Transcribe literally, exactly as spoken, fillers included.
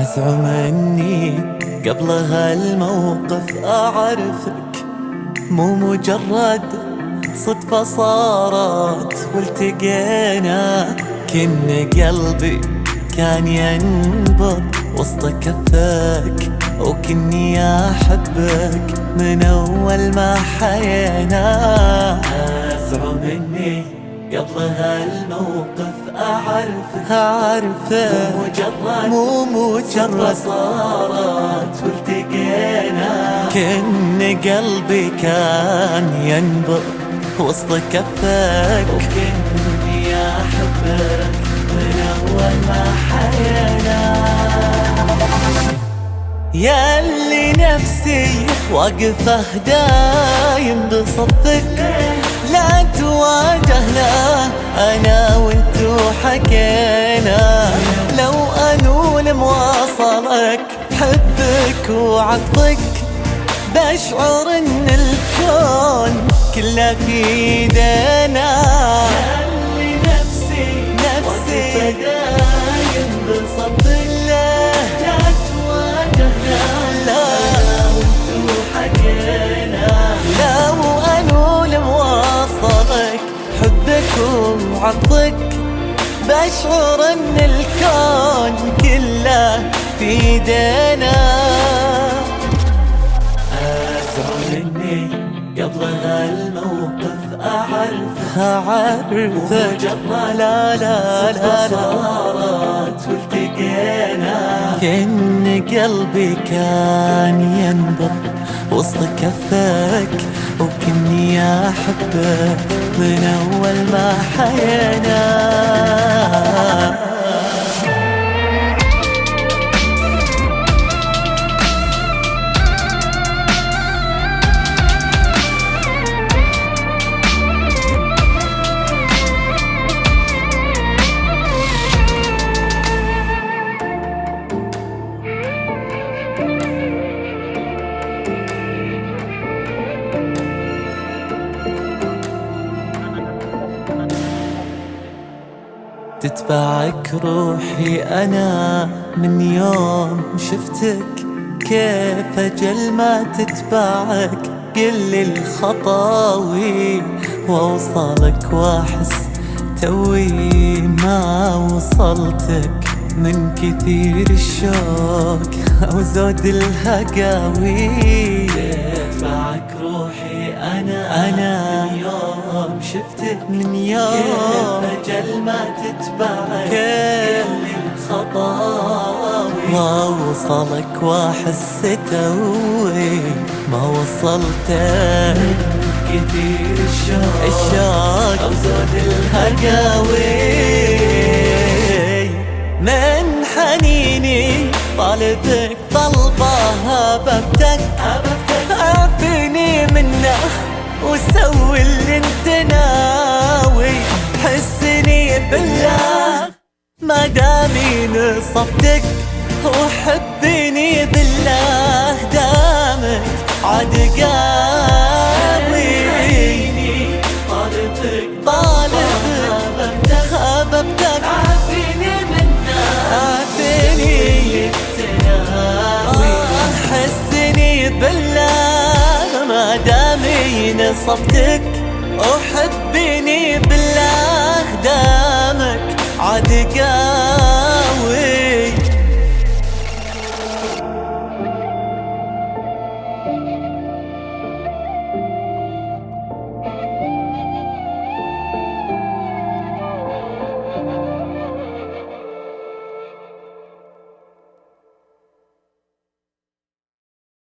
أزعم إني قبل هالموقف أعرفك، مو مجرد صدفة صارت والتقينا. كن قلبي كان ينبض وسط كفك، وكني أحبك من أول ما حينا. أزعم إني قبل هالموقف أعرفك أعرفك مو مجرد مو مجرد صارت والتقينا. كن قلبي كان ينبض وسط كفك، وكني أحبك من أول ما حينا. ياللي نفسي واقفه دايم بصفك، لا تواجهنا أنا وانتو حكينا. لو أنول مواصلك حبك وعطفك، بشعر إن الكون كله في ايدينا. ياللي نفسي نفسي دايم بصفك، لا تواجهنا لا وانتو حكينا. لو أنول مواصلك حبك وعطفك، بشعر ان الكون كله في ايدينا. أزعم إني قبل هالموقف أعرفك أعرفك لا لا لا صارت والتقينا. كن قلبي كان ينبض وسط كفك، وكني أحبك من أول ما حينا. تتبعك روحي أنا من يوم شفتك، كيف أجل ما تتبعك كل الخطاوي، وأوصلك وأحس توي ما وصلتك من كثير الشوق أو زود الهقاوي. تتبعك روحي أنا أنا من يوم شفتك من يوم أجل ما تتبعك كل الخطاوي، وأوصلك وأحس توي ما وصلتك كثير الشوق الشوق أو زود الهقاوي. من حنيني طالبك طلبها ببتك، عافيني منه وسوي اللي انت ناوي. حسني بالله ما دامي نصفتك، وحبيني بالله دامك عاد قاوي. طالبك طالبك خاببتك، عافيني منه عافيني تناوي. حسني بالله ما دامي نصفتك، وحبيني بالله دامك